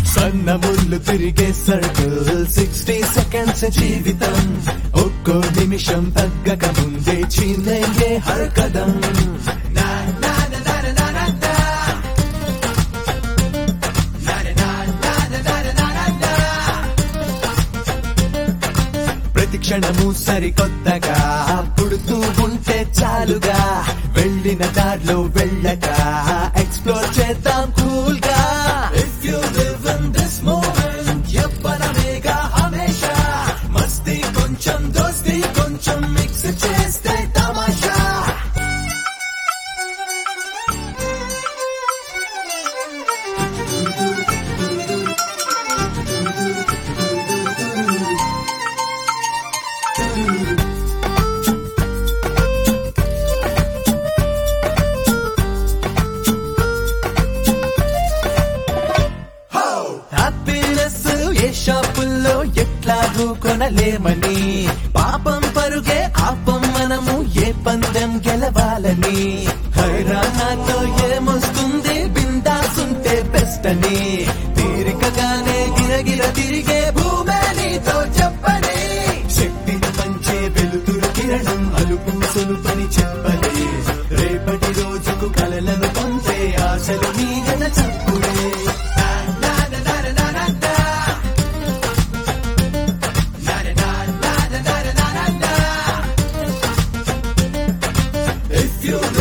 సన్న ముళ్ళు తిరిగే సర్కిల్ 60 సెకండ్స్ జీవితం ఒక్కో నిమిషం తగ్గక ముందే చీనేంగే హర్ కదం ప్రతి క్షణము సరికొత్తగా పుడుతూ ఉంటే చాలుగా వెళ్ళిన దారిలో వెళ్ళక ఎక్స్ప్లోర్ చేద్దాం కూల్ గా If you live in this moment యవ్వనమేగా హమేషా మస్తీ కొంచెం దోస్తీ కొంచెం మిక్స్ చేస్తే తమాషా హ్యాపీనెస్ ఏ షాపుల్లో ఎట్లాగూ కొనలేమని పాపం పరుగే ఆపం మనము ఏ పందెం గెలవాలని హైరానాతో ఏమొస్తుంది బిందాసుంటే బెస్ట్ అని తీరికగానే గిరగిర తిరిగే భూమే నీతో చెప్పని శక్తిని పంచే వెలుతురు కిరణం అలుపు సులుపని చెప్పలే రేపటి రోజుకు కలలను పంపే ఆశలు నీగన చప్పుడే If you